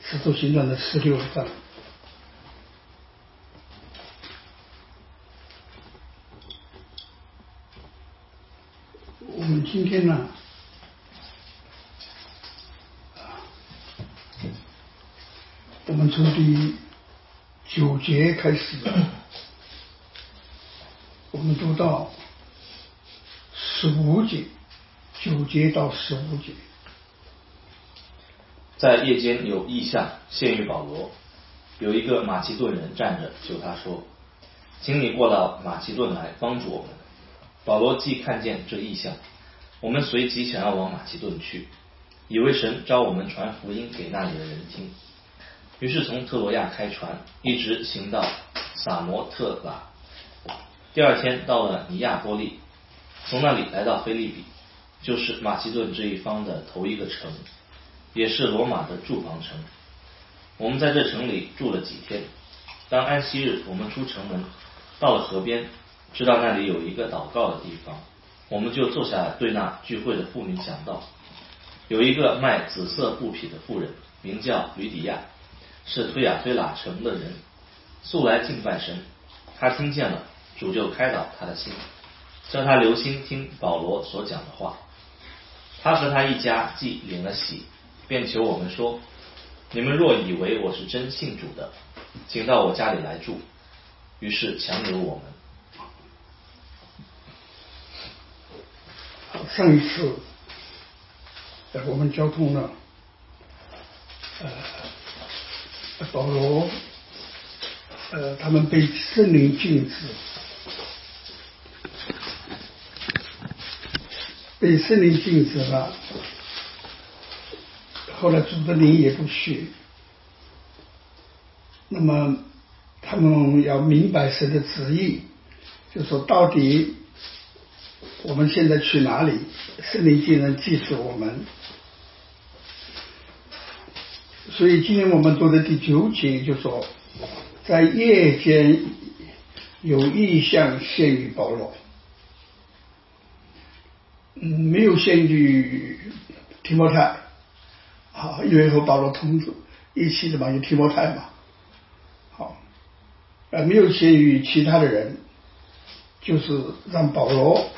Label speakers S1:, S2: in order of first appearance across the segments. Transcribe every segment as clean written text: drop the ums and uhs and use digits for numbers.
S1: 使徒行传的16章。我们今天呢，我们从第9节开始，我们读到15节，9节到15节。
S2: 在夜间有异象现于保罗，有一个马其顿人站着，就他说：“请你过到马其顿来帮助我们。”保罗既看见这异象，我们随即想要往马其顿去，以为神召我们传福音给那里的人听。于是从特罗亚开船，一直行到撒摩特拉。第二天到了尼亚波利，从那里来到腓立比，就是马其顿这一方的头一个城，也是罗马的住房城。我们在这城里住了几天。当安息日，我们出城门，到了河边，知道那里有一个祷告的地方，我们就坐下来对那聚会的妇女讲道。有一个卖紫色布匹的妇人，名叫吕底亚，是推雅推拉城的人，素来敬拜神。他听见了，主就开导他的心，叫他留心听保罗所讲的话。他和他一家既领了洗，便求我们说：“你们若以为我是真信主的，请到我家里来住。”于是强留我们。
S1: 上一次我们交通了保罗他们被圣灵禁止，被圣灵禁止了，后来主的灵也不许，那么他们要明白神的旨意，就说到底我们现在去哪里，圣灵既然记住我们。所以今天我们读的第9节就说，在夜间有异象现于保罗，没有现于提摩太，因为和保罗同住一起的嘛，有提摩太嘛，没有现于其他的人，就是让保罗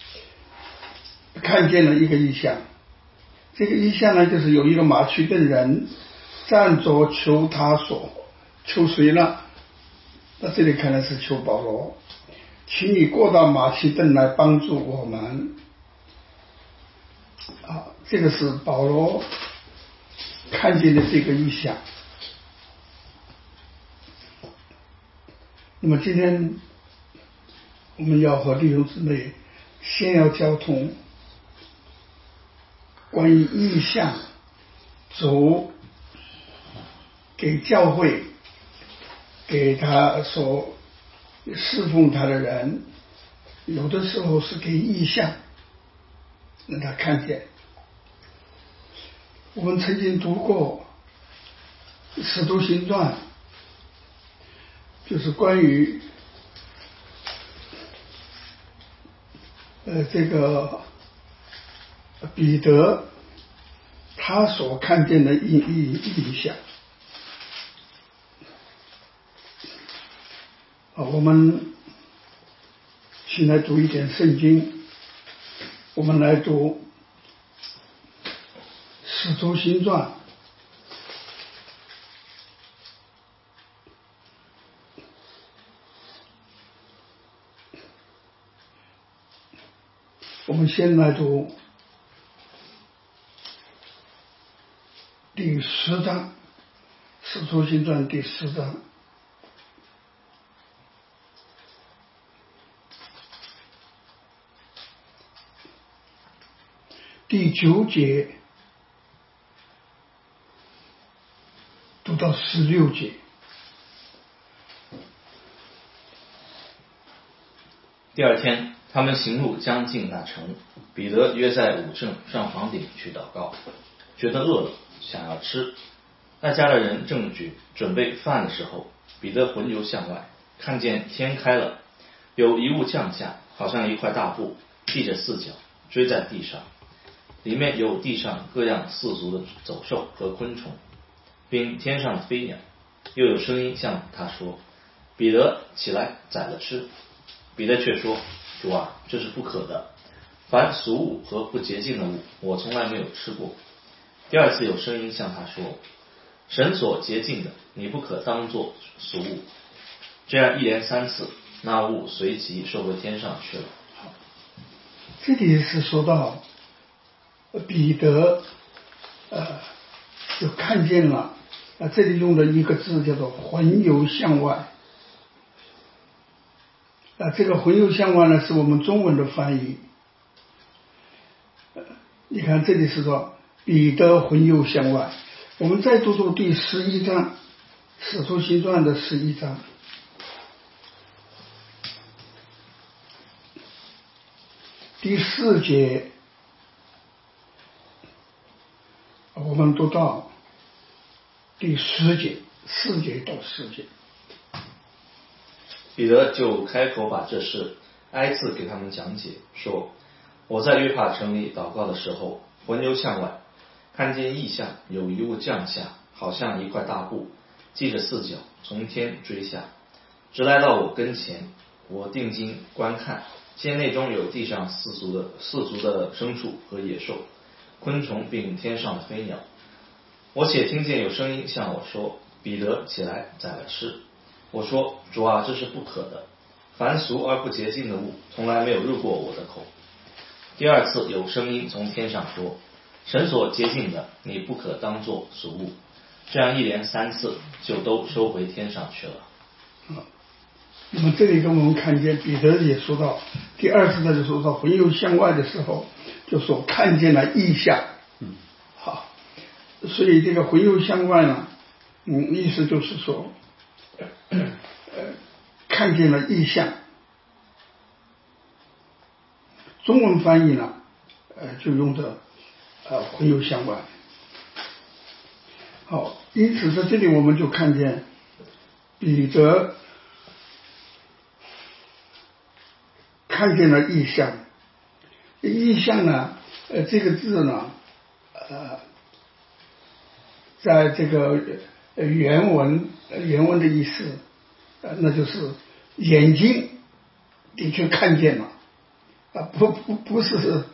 S1: 看见了一个异象。这个异象呢，就是有一个马其顿人站着求他所，求谁呢？那这里看来是求保罗，请你过到马其顿来帮助我们。这个是保罗看见的这个异象。那么今天我们要和弟兄姊妹先要交通关于异象，主给教会，给他所侍奉他的人，有的时候是给异象让他看见。我们曾经读过使徒行传，就是关于这个彼得他所看见的异象。我们先来读一点圣经，我们来读使徒行传我们先来读第10章，使徒行传第10章。第9节读到16节。
S2: 第二天，他们行路将近那城，彼得约在午正上房顶去祷告，觉得饿了，想要吃。那家的人正准备饭的时候，彼得魂游向外，看见天开了，有一物降下，好像一块大布，系着4角，追在地上，里面有地上各样4足的走兽和昆虫。 并天上的飞鸟。又有声音向他说：彼得，起来宰了吃。彼得却说：主啊，这是不可的，凡俗物和不洁净的物，我从来没有吃过。第二次有声音向他说：神所洁净的，你不可当作俗物。这样一连3次，那物随即收回天上去了。
S1: 这里是说到彼得就看见了这里用的一个字叫做魂游向外。这个魂游向外呢，是我们中文的翻译。你看这里是说彼得魂游向外。我们再读读第11章，使徒行传的11章。第4节，我们读到第10节，4节到10节。
S2: 彼得就开口把这事挨次给他们讲解，说：我在约帕城里祷告的时候，魂游向外，看见异象，有一物降下，好像一块大布，系着4角，从天坠下，直来到我跟前。我定睛观看，见内中有地上四足的牲畜和野兽、昆虫，并天上的飞鸟。我且听见有声音向我说：彼得，起来宰了吃。我说：主啊，这是不可的，凡俗而不洁净的物，从来没有入过我的口。第二次有声音从天上说：神所洁净的，你不可当作俗物。这样一连3次，就都收回天上去了。
S1: 那么这里跟我们看见彼得也说到，第2次的说到魂游向外的时候，就说看见了异象。好，所以这个魂游向外呢，意思就是说看见了异象。中文翻译呢就用的魂游向外。好，因此在这里我们就看见彼得看见了异象。异象呢这个字呢在这个原文的意思那就是眼睛的确看见了不是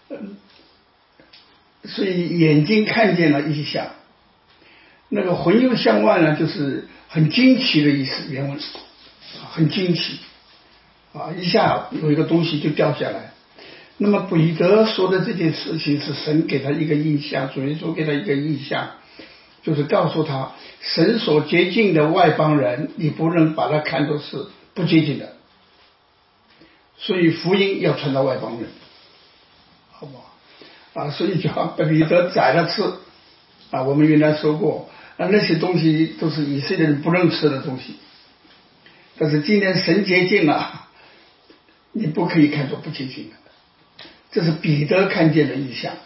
S1: 所以眼睛看见了异象。那个魂游向外呢，就是很惊奇的意思，原文很惊奇一下有一个东西就掉下来。那么彼得说的这件事情是神给他一个印象，主耶稣给他一个印象，就是告诉他神所洁净的外邦人，你不能把它看作是不洁净的，所以福音要传到外邦人，好不好所以叫彼得宰了吃我们原来说过那些东西都是以色列人不能吃的东西，但是今天神洁净了，你不可以看作不洁净的。这是彼得看见的异象。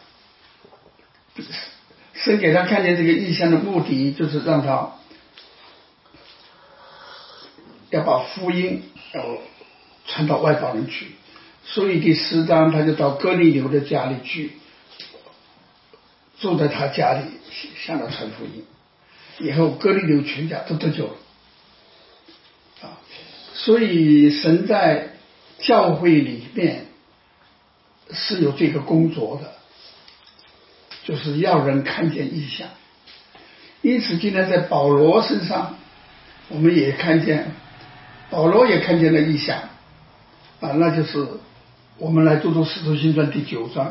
S1: 神给他看见这个异象的目的，就是让他要把福音要传到外邦人去。所以第10章他就到哥尼流的家里去，住在他家里向他传福音，以后哥尼流全家都得救了所以神在教会里面是有这个工作的，就是要人看见异象。因此今天在保罗身上我们也看见，保罗也看见了异象那就是我们来读读使徒行传第9章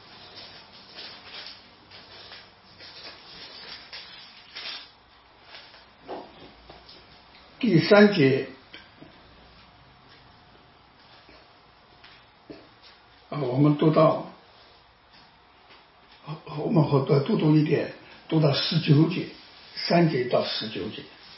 S1: 第3节我们读到我们会多读一点，读到19节，3节到19节。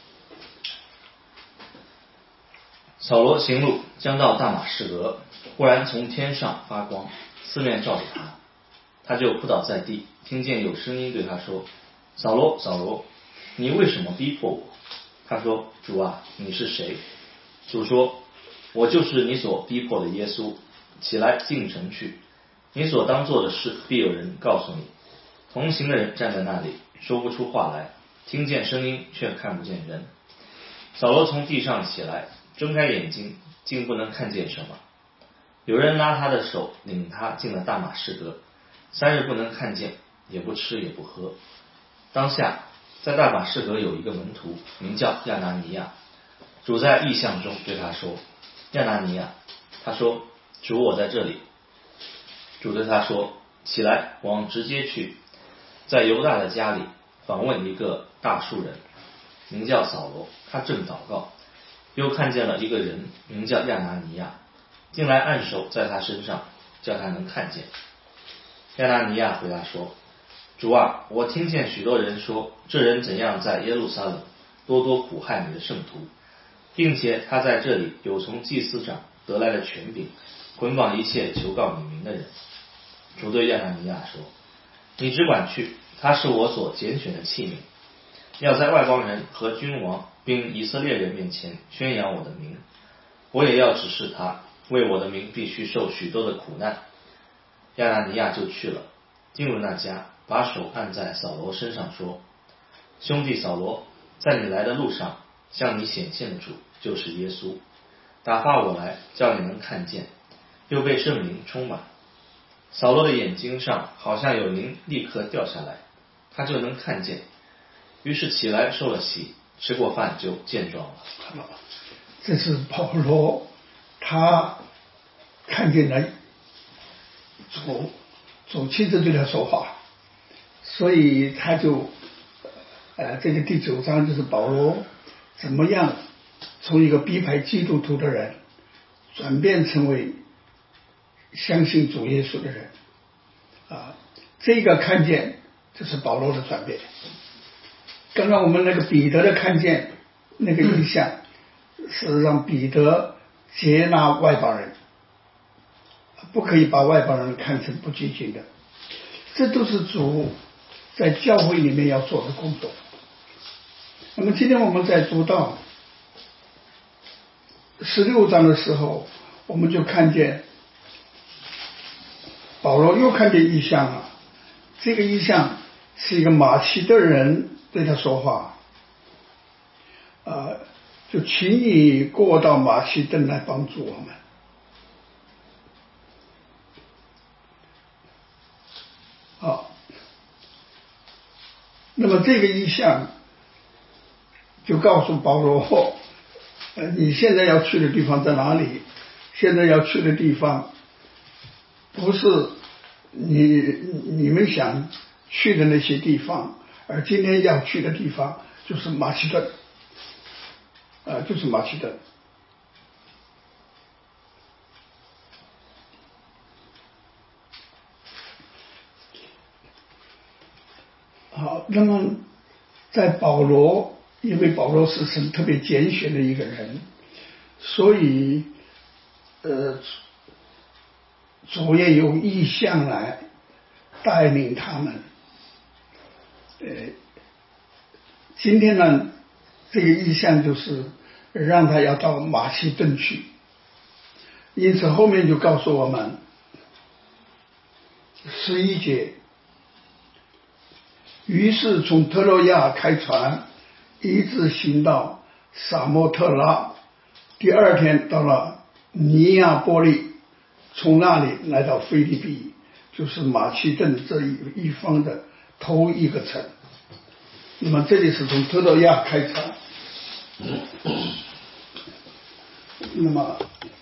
S2: 扫罗行路将到大马士革，忽然从天上发光，四面照着他，他就扑倒在地，听见有声音对他说：扫罗，扫罗，你为什么逼迫我？他说：主啊，你是谁？主说：我就是你所逼迫的耶稣，起来进城去，你所当做的事必有人告诉你。同行的人站在那里，说不出话来。 听见声音却看不见人。扫罗从地上起来，睁开眼睛，竟不能看见什么。有人拉他的手，领他进了大马士革，3日不能看见，也不吃也不喝。当下在大马士革有一个门徒，名叫亚拿尼亚。主在异象中对他说：亚拿尼亚。他说：主，我在这里。主对他说：起来，往直接去，在犹大的家里访问一个大数人，名叫扫罗。他正祷告，又看见了一个人，名叫亚拿尼亚，进来按手在他身上，叫他能看见。亚拿尼亚回答说：主啊，我听见许多人说，这人怎样在耶路撒冷多多苦害你的圣徒，并且他在这里有从祭司长得来的权柄，捆绑一切求告你名的人。主对亚拿尼亚说：你只管去，他是我所拣选的器皿，要在外邦人和君王并以色列人面前宣扬我的名。我也要指示他，为我的名必须受许多的苦难。亚拿尼亚就去了，进入那家，把手按在扫罗身上说：兄弟扫罗，在你来的路上向你显现的主就是耶稣，打发我来，叫你能看见，又被圣灵充满。扫罗的眼睛上好像有灵立刻掉下来，他就能看见，于是起来受了洗，吃过饭就健壮了。
S1: 这是保罗，他看见了主亲自对他说话，所以他就这个第9章就是保罗怎么样从一个逼迫基督徒的人转变成为相信主耶稣的人这个看见就是保罗的转变。刚刚我们那个彼得的看见那个意象是让彼得接纳外邦人，不可以把外邦人看成不洁净的，这都是主在教会里面要做的工作。那么今天我们在读到16章的时候，我们就看见保罗又看见异象了。这个异象是一个马其顿人对他说话，就请你过到马其顿来帮助我们。好，那么这个异象就告诉保罗，你现在要去的地方在哪里？现在要去的地方不是你们想去的那些地方，而今天要去的地方就是马其顿，就是马其顿。好，那么在保罗，因为保罗是神特别拣选的一个人，所以主也有意向来带领他们。今天呢，这个意向就是让他要到马其顿去，因此后面就告诉我们11节，于是从特洛亚开船，一直行到撒摩特拉，第2天到了尼亚波利，从那里来到腓立比，就是马其顿这一方的头一个城。那么这里是从特洛亚开船，那么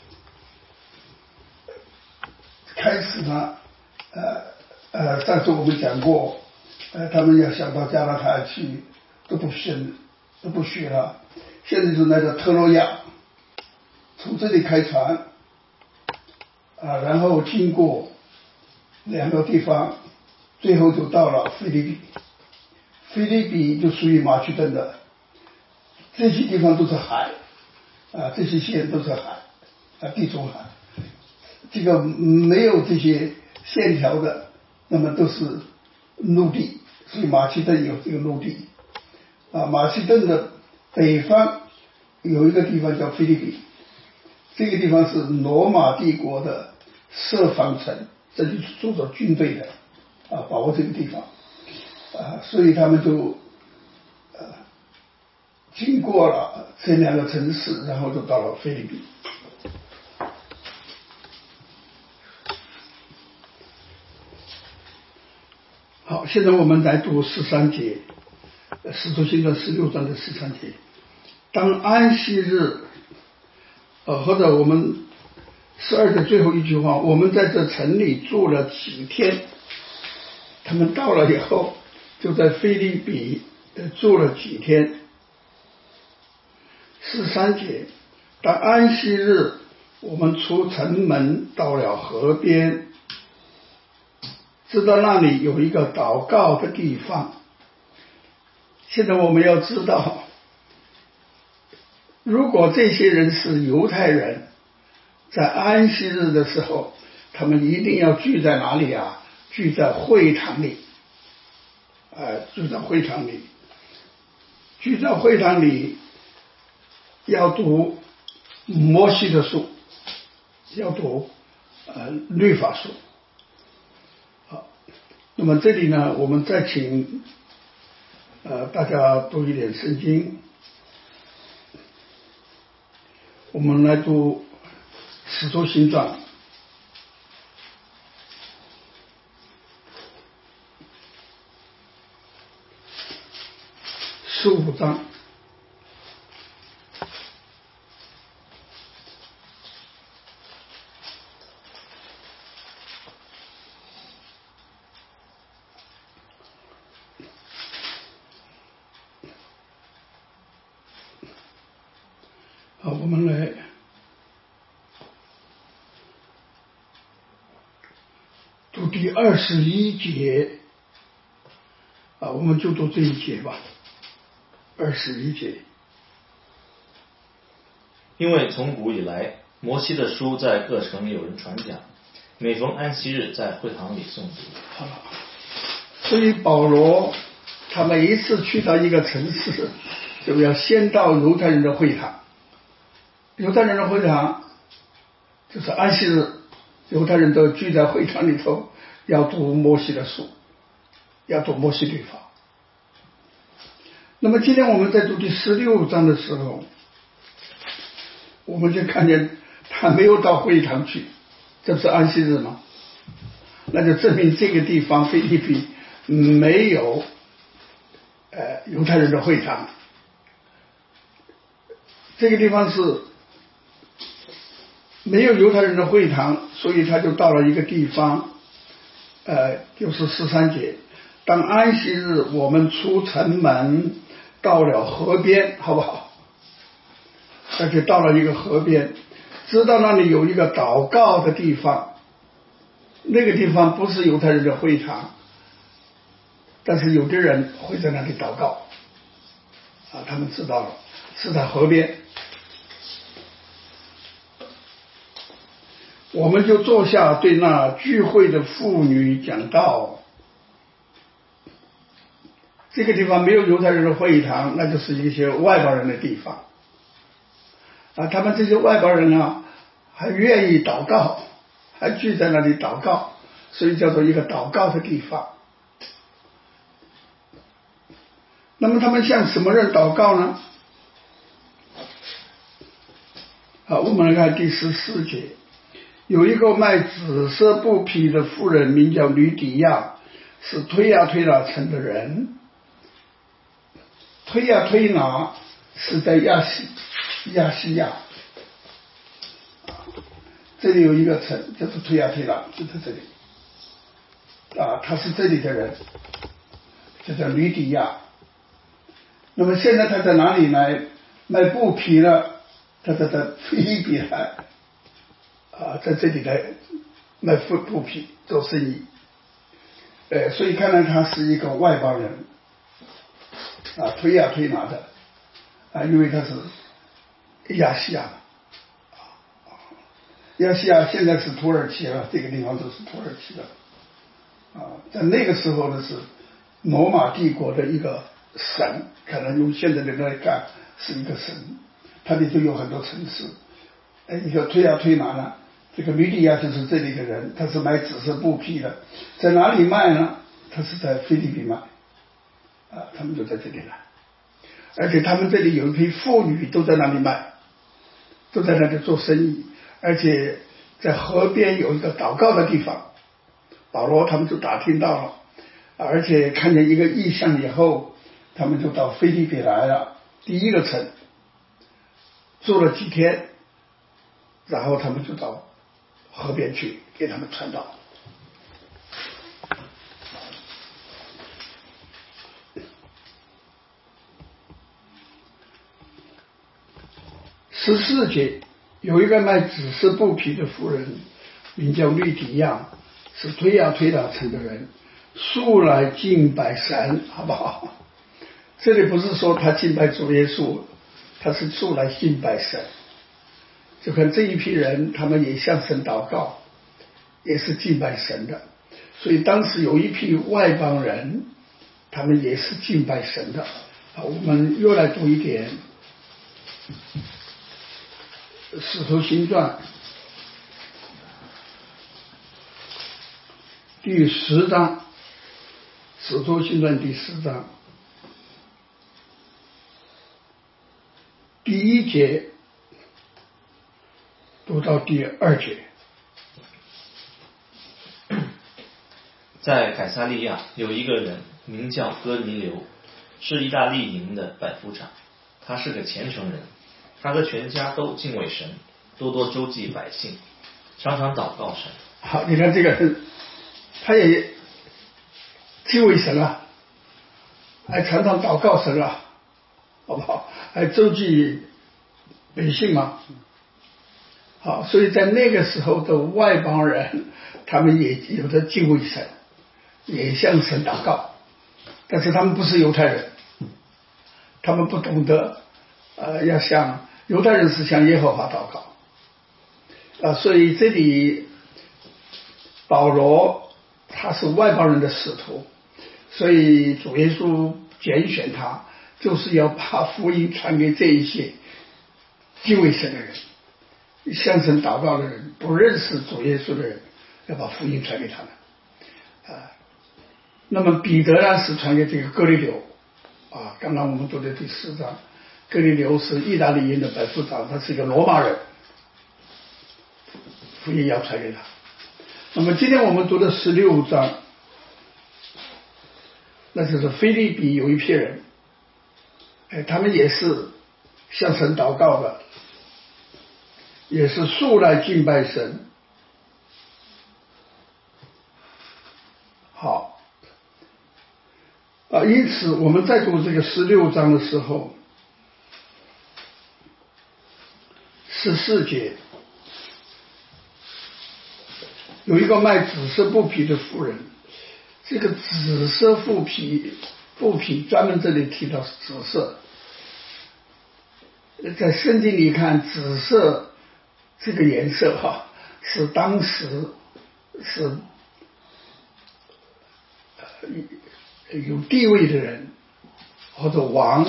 S1: 开始呢，上次我们讲过，他们要想到加拉太去都不去了，现在就来到特洛亚，从这里开船然后经过2个地方，最后就到了腓立比。腓立比就属于马其顿的，这些地方都是海这些县都是海地中海，这个没有这些线条的，那么都是陆地，所以马其顿有这个陆地马其顿的北方有一个地方叫腓立比，这个地方是罗马帝国的设防城，这就是驻着军队的保护这个地方所以他们就经过了这两个城市，然后就到了腓立比。好，现在我们来读13节，使徒行传16章的13节。当安息日，或者我们12节最后一句话，我们在这城里住了几天。他们到了以后，就在腓立比住了几天。13节，当安息日，我们出城门到了河边，知道那里有一个祷告的地方。现在我们要知道，如果这些人是犹太人，在安息日的时候，他们一定要聚在哪里啊？聚在会堂里，聚在会堂里，聚在会堂里，要读摩西的书，要读律法书。好，那么这里呢，我们再请大家读一点圣经。我们来读使徒行传15章。好，我们来读第21节，我们就读这一节吧。21节，
S2: 因为从古以来，摩西的书在各城里有人传讲，每逢安息日在会堂里诵读。
S1: 好了，所以保罗他每一次去到一个城市，就要先到犹太人的会堂。犹太人的会堂就是安息日，犹太人都聚在会堂里头，要读摩西的书，要读摩西律法。那么今天我们在读第16章的时候，我们就看见他没有到会堂去，这不是安息日吗？那就证明这个地方腓立比没有犹太人的会堂。这个地方是没有犹太人的会堂，所以他就到了一个地方，就是13节，当安息日，我们出城门到了河边，好不好？而且到了一个河边，知道那里有一个祷告的地方，那个地方不是犹太人的会堂，但是有的人会在那里祷告，他们知道了，是在河边。我们就坐下对那聚会的妇女讲道。这个地方没有犹太人的会堂，那就是一些外邦人的地方。他们这些外邦人啊，还愿意祷告，还聚在那里祷告，所以叫做一个祷告的地方。那么他们向什么人祷告呢？好，我们来看第14节，有一个卖紫色布匹的妇人，名叫吕底亚，是推雅推拿城的人。推雅推拿是在亚细亚，这里有一个城就是推雅推拿，就在这里。他是这里的人，就叫吕底亚。那么现在他在哪里来卖布匹呢？他在腓立比来，在这里来卖布匹做生意。所以看来他是一个外邦人。推雅推拿的，因为他是亚细亚，亚细亚现在是土耳其了，这个地方都是土耳其的，在那个时候呢是罗马帝国的一个省，可能用现在的来看是一个省，它里头有很多城市。你说推雅推拿呢，这个吕底亚就是这里的人，他是买紫色布匹的，在哪里卖呢？他是在腓立比卖。他们就在这里来， 而且他们这里有一批妇女都在那里卖，都在那里做生意，而且在河边有一个祷告的地方，保罗他们就打听到了，而且看见一个异象以后，他们就到腓立比来了，第一个城住了几天，然后他们就到河边去给他们传道。14节，有一个卖紫色布匹的妇人，名叫律底亚，是推雅推拉城的人，素来敬拜神，好不好？这里不是说他敬拜主耶稣，他是素来敬拜神。就看这一批人，他们也向神祷告，也是敬拜神的。所以当时有一批外邦人，他们也是敬拜神的。我们又来读一点使徒行传第10章，使徒行传第10章第1节读到第2节。
S2: 在凯撒利亚有一个人名叫哥尼流，是意大利营的百夫长，他是个虔诚人，他和全家都敬畏神，多多周济百姓，常常祷告神。
S1: 好，你看这个他也敬畏神了，还常常祷告神了，好不好？还周济百姓嘛。好，所以在那个时候的外邦人，他们也有的敬畏神，也向神祷告，但是他们不是犹太人，他们不懂得要向犹太人是向耶和华祷告所以这里保罗他是外邦人的使徒，所以主耶稣拣选他，就是要把福音传给这一些敬畏神的人，向神祷告的人，不认识主耶稣的人，要把福音传给他们那么彼得呢是传给这个哥尼流刚刚我们读的第4章，哥尼流是意大利营的百夫长，他是一个罗马人，福音要传给他。那么今天我们读的16章，那就是腓立比有一批人他们也是向神祷告的，也是素来敬拜神。好因此我们在读这个16章的时候，14节有一个卖紫色布匹的妇人，这个紫色布匹专门这里提到紫色，在圣经里看紫色这个颜色是当时是有地位的人或者王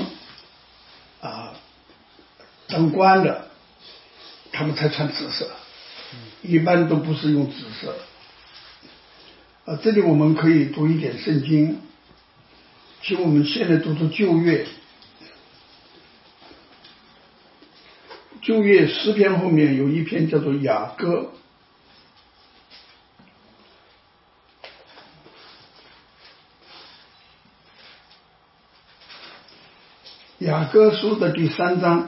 S1: 当官的，他们才穿紫色，一般都不是用紫色这里我们可以读一点圣经，请我们现在读旧约诗篇后面有一篇叫做雅歌，雅歌书的第3章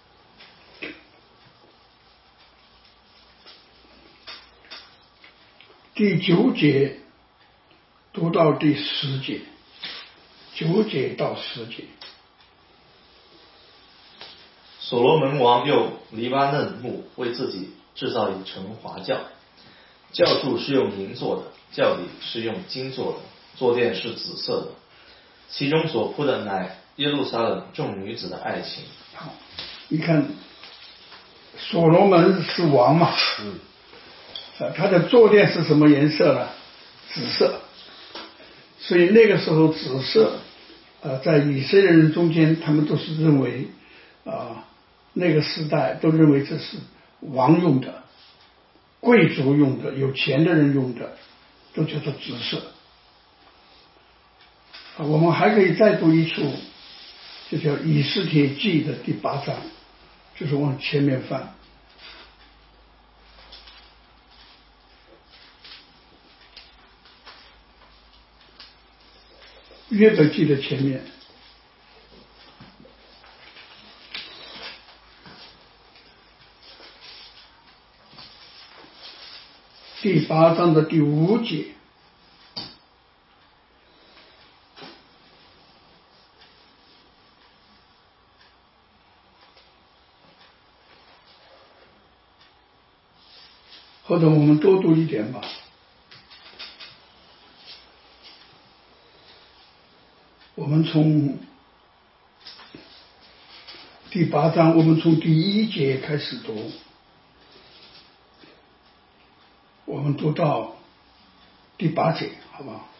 S1: 第9节读到第10节，9节到10节。
S2: 所罗门王用黎巴嫩木为自己制造一乘华轿，轿柱是用银做的，轿底是用金做的，坐垫是紫色的，其中所铺的乃耶路撒冷众女子的爱情。
S1: 好，你看所罗门是王嘛，他的坐垫是什么颜色呢？紫色。所以那个时候紫色在以色列人中间，他们都是认为那个时代都认为这是王用的，贵族用的，有钱的人用的，都叫做紫色我们还可以再读一处这叫以斯帖记的第8章，就是往前面翻。约伯记的前面，第8章的第5节。或者我们多读一点吧。我们从第8章，我们从第1节开始读，我们读到第8节，好不好？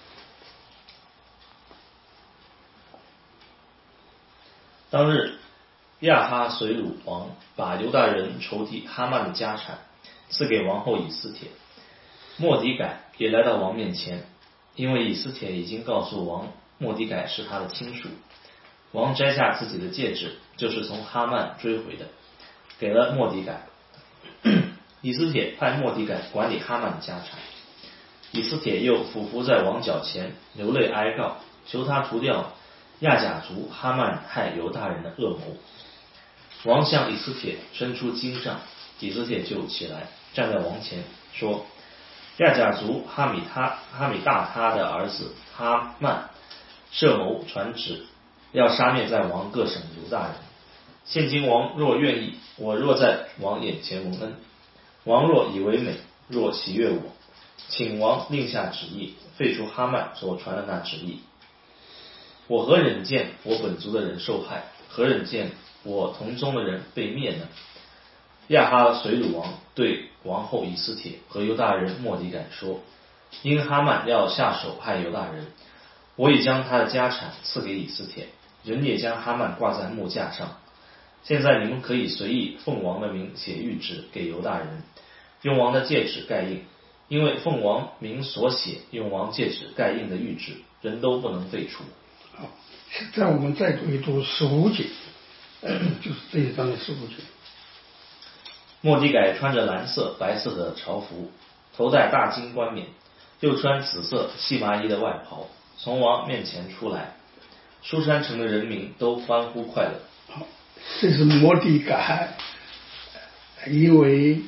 S2: 当日，亚哈随鲁王把犹大人仇敌哈曼的家产赐给王后以斯帖，末底改也来到王面前，因为以斯帖已经告诉王末底改是他的亲属。王摘下自己的戒指，就是从哈曼追回的，给了末底改。以斯帖派末底改管理哈曼的家产。以斯帖又俯伏在王脚前，流泪哀告，求他除掉亚甲族哈曼害犹大人的恶谋。王向以斯帖伸出金杖，以斯帖就起来，站在王前，说：亚甲族哈米大他的儿子哈曼设谋传旨，要杀灭在王各省犹大人。现今王若愿意，我若在王眼前蒙恩，王若以为美，若喜悦我，请王令下旨意，废除哈曼所传的那旨意。我何忍见我本族的人受害，何忍见我同宗的人被灭呢？亚哈随鲁王对王后以斯帖和犹大人末底改说：因哈曼要下手害犹大人，我已将他的家产赐给以斯帖，人也将哈曼挂在木架上。现在你们可以随意奉王的名写谕旨给犹大人，用王的戒指盖印，因为奉王名所写用王戒指盖印的谕旨，人都不能废除。
S1: 好，现在我们再读一读15节，就是这一章的15节。
S2: 末底改穿着蓝色、白色的朝服，头戴大金冠冕，又穿紫色细麻衣的外袍，从王面前出来，书珊城的人民都欢呼快乐。
S1: 好，这是末底改，因为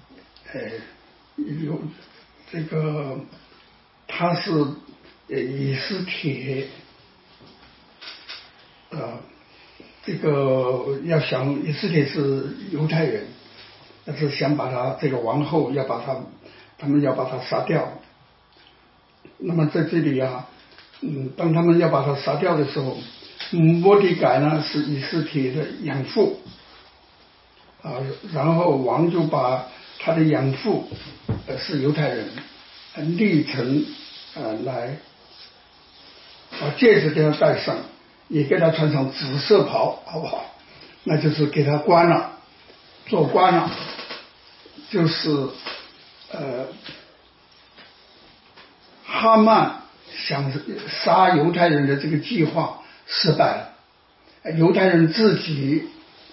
S1: 有这个他是以斯帖这个要想以斯帖是犹太人，但是想把他这个王后他们要把他杀掉。那么在这里啊，当他们要把他杀掉的时候，末底改呢是以斯帖的养父然后王就把他的养父是犹太人立成来把戒指给他戴上，也给他穿上紫色袍，好不好？那就是给他关了，做官了，就是哈曼想杀犹太人的这个计划失败了，犹太人自己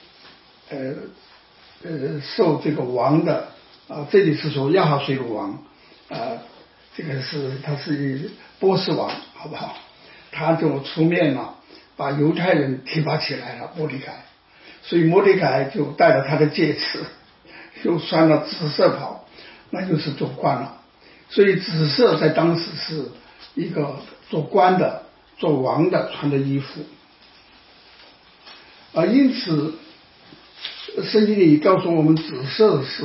S1: 受这个王的这里是说亚哈随鲁王这个他是波斯王，好不好？他就出面了，把犹太人提拔起来了，末底改。所以末底改就戴了他的戒指，又穿了紫色袍，那就是做官了。所以紫色在当时是一个做官的、做王的穿的衣服因此圣经里告诉我们，紫色是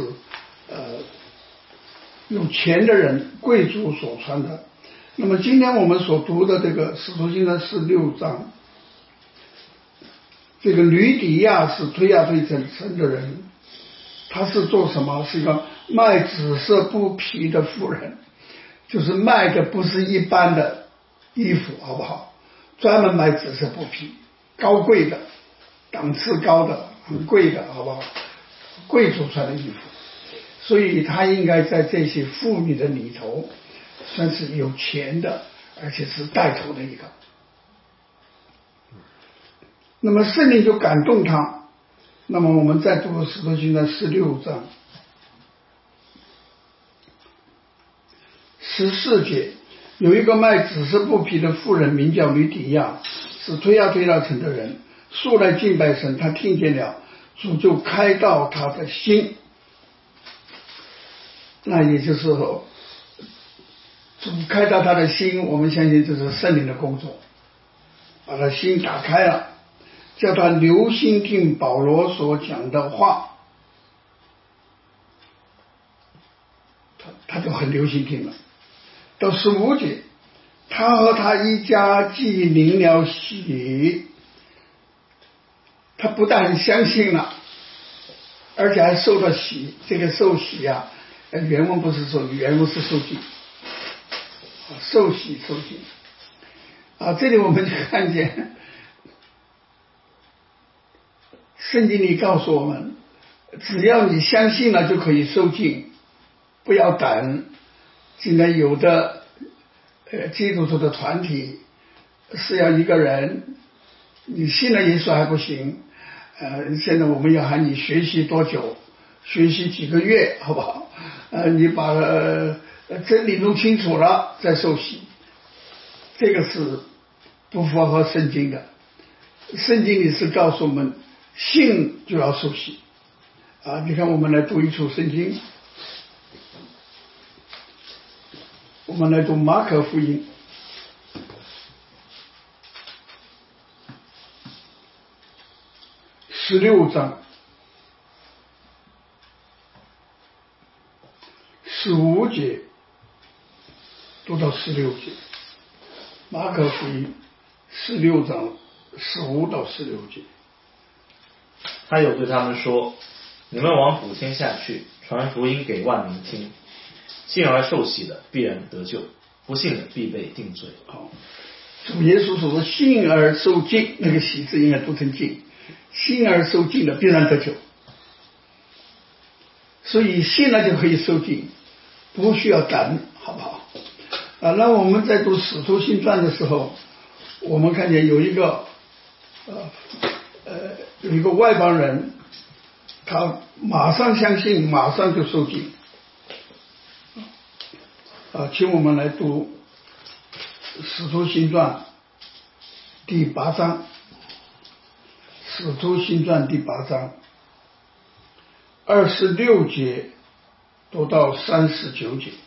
S1: 有钱的人、贵族所穿的。那么今天我们所读的这个使徒行传16章，这个吕底亚是推亚推城的人，他是做什么？是一个卖紫色布匹的妇人，就是卖的不是一般的衣服，好不好？专门卖紫色布匹，高贵的、档次高的、很贵的，好不好？贵族穿的衣服，所以他应该在这些妇女的里头算是有钱的，而且是带头的一个。 那么圣灵就感动他。那么我们再读《使徒行传》16章14节，有一个卖紫色布匹的妇人，名叫吕底亚，是推亚推拉城的人，素来敬拜神。他听见了，主就开导他的心。那也就是说，主开导他的心，我们相信这是圣灵的工作，把他心打开了，叫他留心听保罗所讲的话。他就很留心听了。到15节，他和他一家既领了洗，他不但相信了，而且还受到洗。这个受洗啊，原文不是受洗，原文是受浸，受洗受浸啊。这里我们就看见圣经里告诉我们，只要你相信了就可以受浸，不要等。现在有的基督徒的团体是要一个人，你信了耶稣还不行，现在我们要喊你学习多久，学习几个月，好不好？你把真理弄清楚了再受洗，这个是不符合圣经的。圣经里是告诉我们，信就要受洗啊。你看，我们来读一处圣经。我们来读马可福音16章15节读到16节，马可福音16章15到16节。
S2: 他有对他们说：你们往普天下去，传福音给万民听。信而受洗的必然得救，不信的必被定罪。
S1: 好，主耶稣所说信而受浸，那个洗字应该读成浸，信而受浸的必然得救。所以信了就可以受浸，不需要等，好不好？那我们在读《使徒行传》的时候，我们看见有一个外邦人，他马上相信，马上就受浸。请我们来读《使徒行传》第8章，《使徒行传》第8章26节读到39节。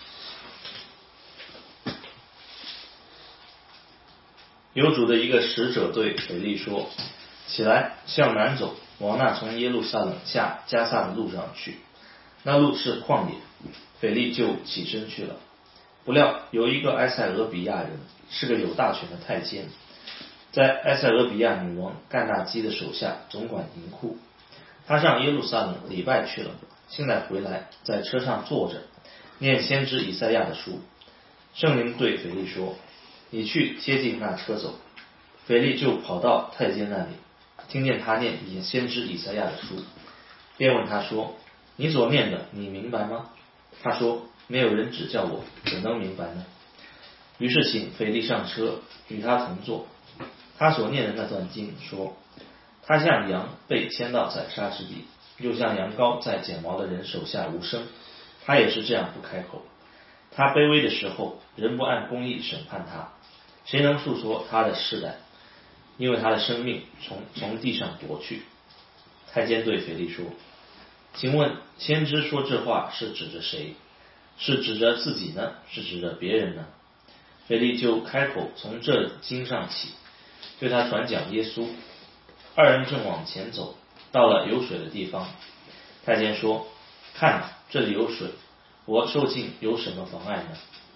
S2: 有主的一个使者对腓力说：起来，向南走，往那从耶路撒冷下加撒的路上去，那路是旷野。腓力就起身去了。不料有一个埃塞俄比亚人，是个有大权的太监，在埃塞俄比亚女王干大基的手下总管银库。他上耶路撒冷礼拜去了，现在回来，在车上坐着，念先知以赛亚的书。圣灵对腓力说：你去贴近那车走。腓力就跑到太监那里，听见他念先知以赛亚的书，便问他说：你所念的你明白吗？他说：没有人指教我，怎能明白呢？于是请腓力上车，与他同坐。他所念的那段经说：他像羊被牵到宰杀之地，又像羊羔在剪毛的人手下无声，他也是这样不开口。他卑微的时候，人不按公义审判他，谁能述说他的世代？因为他的生命从地上夺去。太监对腓力说：请问先知说这话是指着谁？是指着自己呢，是指着别人呢？腓力就开口从这经上起，对他传讲耶稣。二人正往前走，到了有水的地方。太监说：看，这里有水，我受浸有什么妨碍呢？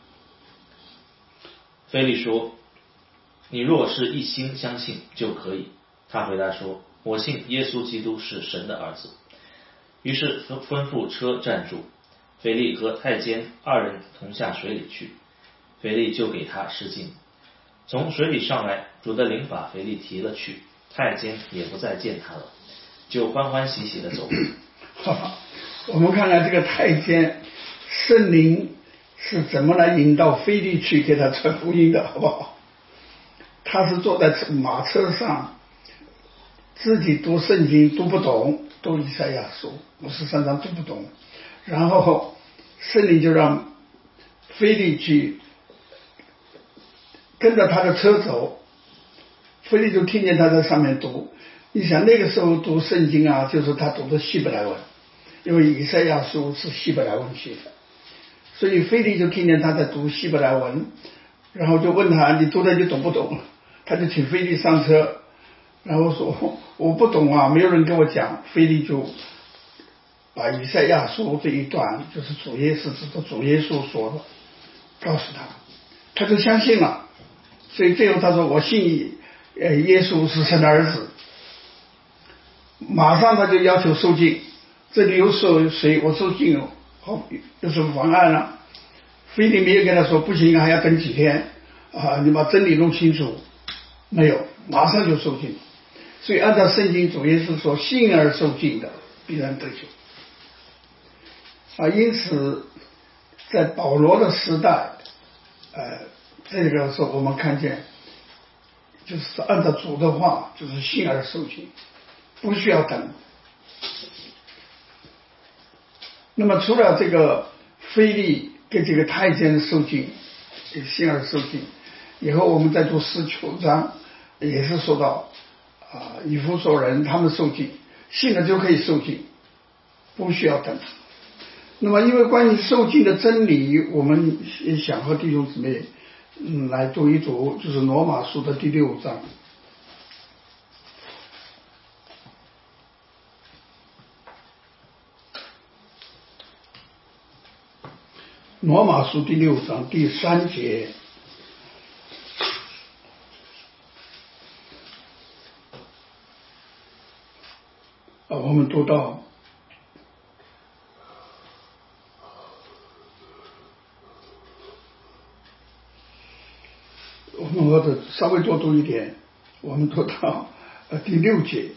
S2: 腓力说：你若是一心相信就可以。他回答说：我信耶稣基督是神的儿子。于是吩咐车站住，腓力和太监二人同下水里去，腓力就给他施浸。从水里上来，主的灵把腓力提了去，太监也不再见他了，就欢欢喜喜地走了。
S1: 我们看看这个太监，圣灵是怎么来引导腓力去给他传福音的，好不好？他是坐在马车上， 自己读圣经读不懂，读以赛亚书53章读不懂，然后圣灵就让腓利去跟着他的车走，腓利就听见他在上面读。你想那个时候读圣经啊，就是他读的希伯来文，因为以赛亚书是希伯来文写的，所以腓利就听见他在读希伯来文，然后就问他你读的你懂不懂？他就请腓利上车，然后说我不懂啊，没有人跟我讲。腓利就把以赛亚书这一段，就是主耶稣说的，告诉他，他就相信了。所以最后他说我信耶稣是神的儿子，马上他就要求受浸。这里有水，我受浸有什么妨碍呢？腓利没有跟他说不行，还要等几天啊，你把真理弄清楚。没有，马上就受浸。所以按照圣经主耶稣说，信而受浸的必然得救啊。因此在保罗的时代这个时候我们看见就是按照主的话，就是信而受浸，不需要等。那么除了这个腓利跟这个太监受浸，信而受浸以后，我们再读19章也是说到以弗所人他们受浸，信了就可以受浸，不需要等。那么因为关于受浸的真理，我们也想和弟兄姊妹来读一读，就是罗马书的第6章。罗马书第6章第3节，我们读到我们或者稍微多读一点，我们读到第6节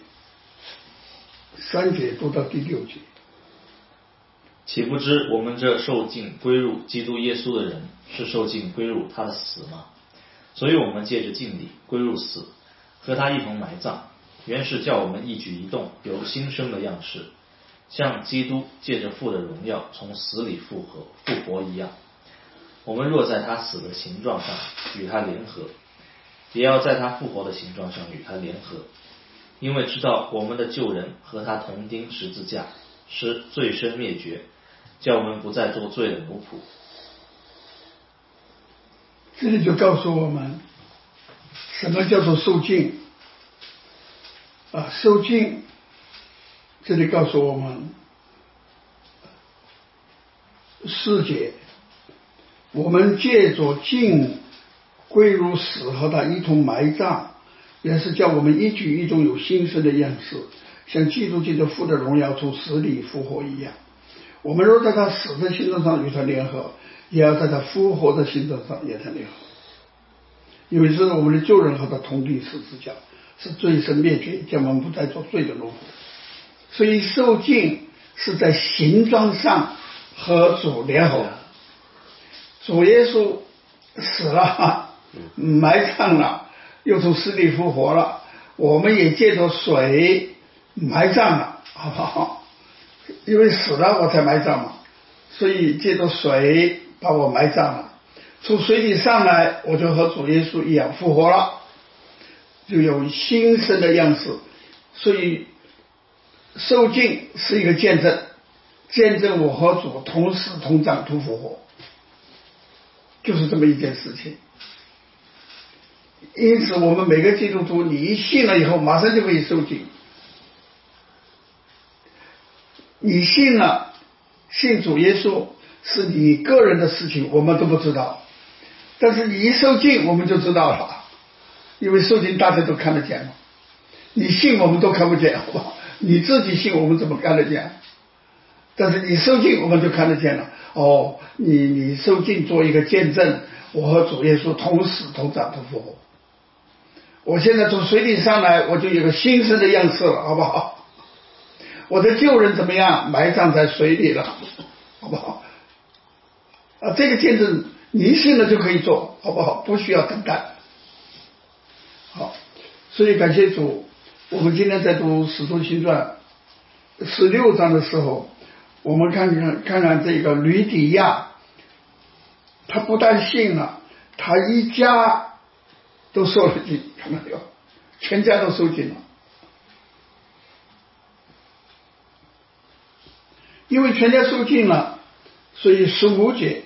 S1: ，3节读到第6节。
S2: 岂不知我们这受浸归入基督耶稣的人，是受浸归入他的死吗？所以我们借着浸礼归入死，和他一同埋葬，原是叫我们一举一动有新生的样式，像基督借着父的荣耀从死里复活一样。我们若在他死的形状上与他联合，也要在他复活的形状上与他联合，因为知道我们的旧人和他同钉十字架，使罪身灭绝，叫我们不再做罪的奴仆。
S1: 这里就告诉我们什么叫做受浸受浸，这里告诉我们4节，我们借着浸归入死，和他一同埋葬，也是叫我们一举一动有新生的样式，像基督借着父的荣耀从死里复活一样。我们若在他死的形状上与他联合，也要在他复活的形状上与他联合，因为是我们的旧人和他同钉十字架，是罪身灭绝，叫我们不再做罪的奴仆。所以受浸是在形状上和主联合。主耶稣死了，埋葬了，又从死里复活了，我们也借着水埋葬了，好不好？因为死了我才埋葬嘛，所以借着水把我埋葬了，从水里上来，我就和主耶稣一样复活了，就有新生的样式。所以受浸是一个见证，见证我和主同死同长同复活，就是这么一件事情。因此我们每个基督徒，你一信了以后马上就可以受浸。你信了，信主耶稣是你个人的事情，我们都不知道，但是你一受浸我们就知道了，因为受浸大家都看得见嘛。你信我们都看不见，好不好？你自己信我们怎么看得见？但是你受浸我们就看得见了。你受浸做一个见证，我和主耶稣同死同长同复活。我现在从水里上来，我就有个新生的样式了，好不好？我的旧人怎么样？埋葬在水里了，好不好？这个见证你信了就可以做，好不好？不需要等待。好，所以感谢主， 我们今天在读《使徒行传》16章的时候，我们看看这个吕底亚，他不但信了，他一家都受了浸，看到没有？全家都受浸了。因为全家受浸了，所以15节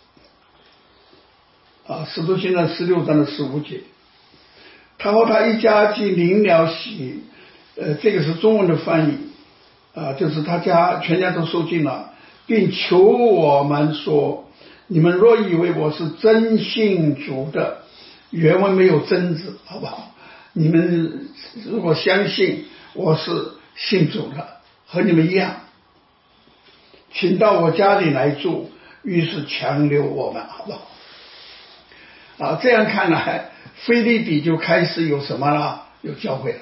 S1: 使徒行传16章的15节，他和他一家既临了洗，这个是中文的翻译就是他全家都受浸了，并求我们说，你们若以为我是真信主的，原文没有真字，好不好？你们如果相信我是信主的，和你们一样，请到我家里来住，于是强留我们，好不好？这样看来，腓立比就开始有什么了？有教会了，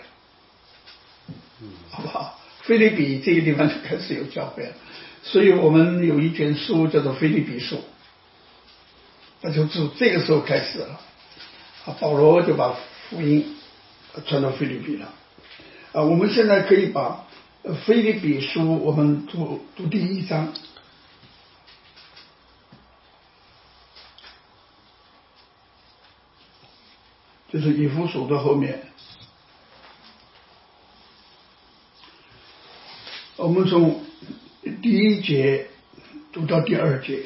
S1: 好不好？腓立比这个地方就开始有教会了，所以我们有一卷书叫做《腓立比书》，那就自这个时候开始了。保罗就把福音传到腓立比了。我们现在可以把腓立比书我们读第1章。就是以弗所的后面，我们从第1节读到第2节。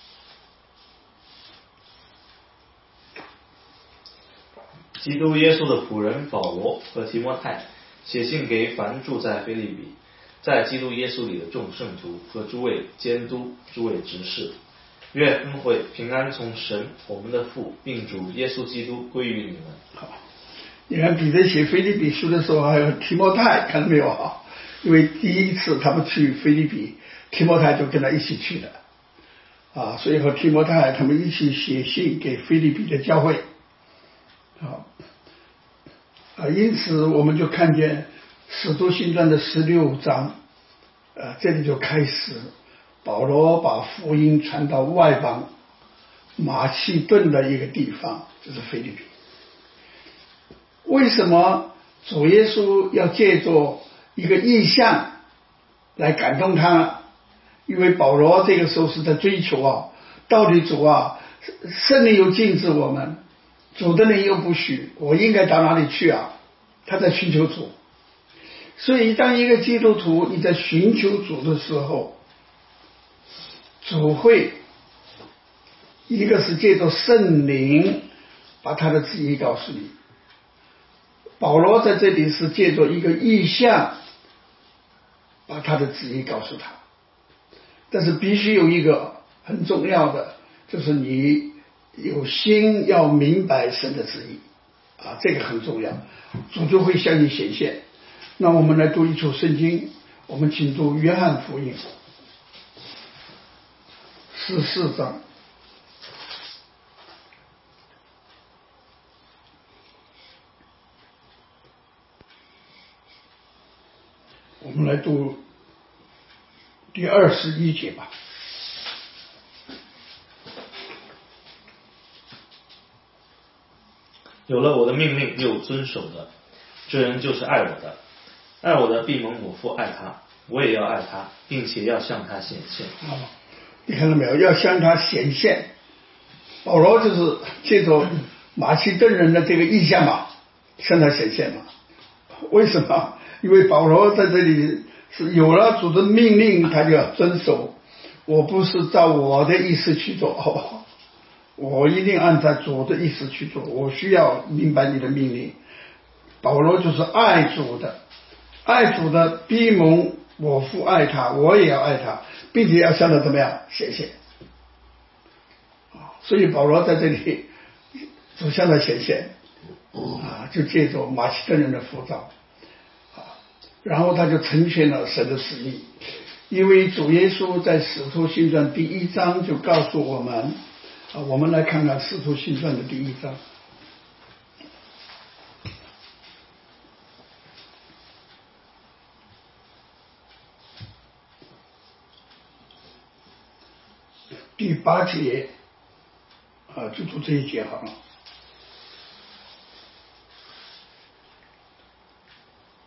S2: 基督耶稣的仆人保罗和提摩太写信给凡住在腓立比，在基督耶稣里的众圣徒和诸位监督、诸位执事，愿恩惠平安从神我们的父并主耶稣基督归于你们。
S1: 好，你看彼得写腓立比书的时候还有提摩太，看到没有？因为第一次他们去腓立比，提摩太就跟他一起去的所以和提摩太他们一起写信给腓立比的教会。因此我们就看见使徒行传的16章这里就开始保罗把福音传到外邦马其顿的一个地方，就是腓立比。为什么主耶稣要借着一个异象来感动他呢？因为保罗这个时候是在追求到底主圣灵又禁止我们，主的灵又不许，我应该到哪里去他在寻求主。所以当一个基督徒你在寻求主的时候，主会一个是借着圣灵把他的旨意告诉你，保罗在这里是借着一个异象把他的旨意告诉他。但是必须有一个很重要的，就是你有心要明白神的旨意这个很重要，主就会向你显现。那我们来读一处圣经，我们请读约翰福音14章。我们来读第21节吧。
S2: 有了我的命令又遵守的，这人就是爱我的。爱我的必蒙我父爱他，我也要爱他，并且要向他显现。
S1: 你看到没有？要向他显现。保罗就是借着马其顿人的这个意象向他显现为什么？因为保罗在这里是有了主的命令，他就要遵守。我不是照我的意思去做，好不好？我一定按照主的意思去做，我需要明白你的命令。保罗就是爱主的，爱主的必蒙我父爱他，我也要爱他，并且要向他怎么样显现。所以保罗在这里主向他显现就借着马其顿人的呼召然后他就成全了神的旨意。因为主耶稣在使徒行传第1章就告诉我们我们来看看使徒行传的第1章。第8节就读这一节好了。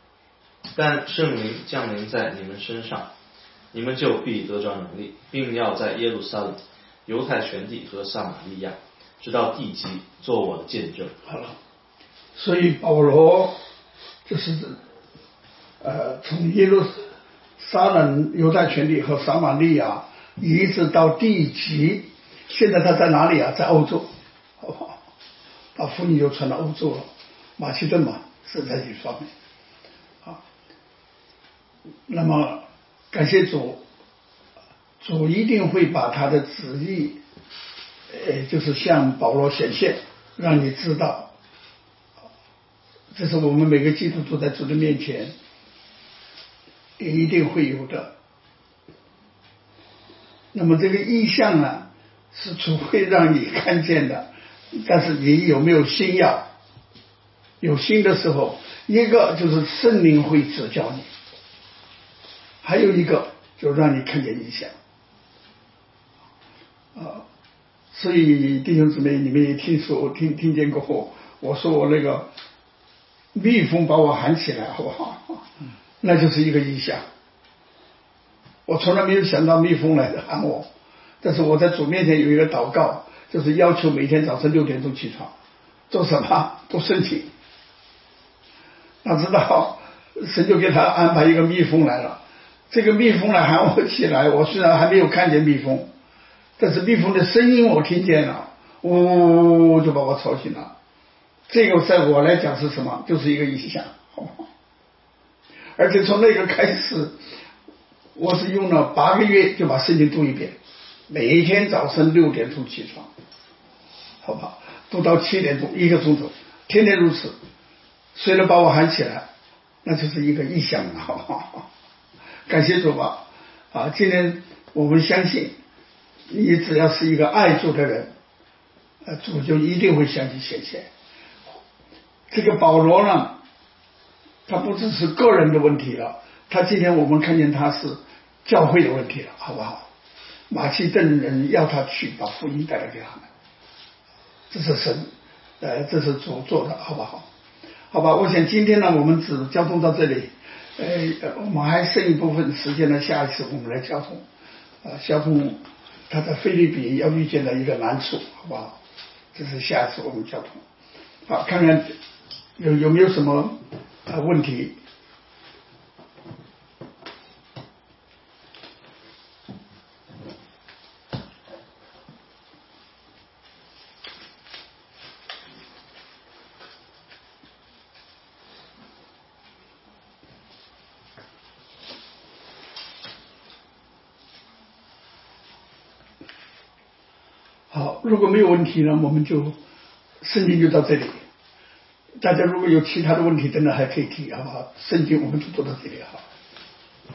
S2: 但圣灵降临在你们身上，你们就必得着能力，并要在耶路撒冷、犹太全地和撒玛利亚，直到地极，做我的见证。
S1: 好了，所以保罗就是从耶路撒冷、犹太全地和撒玛利亚，一直到地极。现在他在哪里啊？在欧洲，好不好？把福音就传到欧洲了，马其顿嘛是在这方面。啊，那么感谢主，主一定会把他的旨意，就是向保罗显现，让你知道，这是我们每个基督徒在主的面前也一定会有的。那么这个意象呢，是主会让你看见的，但是你有没有心要？有心的时候，一个就是圣灵会指教你，还有一个就让你看见意象。所以弟兄姊妹，你们也听见过后，我说我那个蜜蜂把我喊起来，好不好？那就是一个意象。我从来没有想到蜜蜂来喊我，但是我在主面前有一个祷告，就是要求每天早晨6点钟起床，做什么？读圣经。哪知道神就给他安排一个蜜蜂来了，这个蜜蜂来喊我起来，我虽然还没有看见蜜蜂，但是蜜蜂的声音我听见了，呜就把我吵醒了。这个在我来讲是什么？就是一个意象，好不好？而且从那个开始，我是用了8个月就把圣经读一遍，每一天早晨6点钟起床，好不好？读到7点钟，1个钟头，天天如此。谁能把我喊起来，那就是一个意象了，好不好？感谢主吧！今天我们相信，你只要是一个爱主的人，主就一定会向你显现。这个保罗呢，他不只是个人的问题了，他今天我们看见他是教会的问题了，好不好？马其顿人要他去把福音带来给他们，这是神，这是主做的，好不好？好吧，我想今天呢，我们只交通到这里，我们还剩一部分时间呢，下一次我们来交通，交通他在菲律宾要遇见的一个难处，好不好？这是下一次我们交通。好，看看有没有什么问题。好，如果没有问题呢，我们就圣经就到这里。大家如果有其他的问题，真的还可以提，好不好？圣经我们就读到这里，好。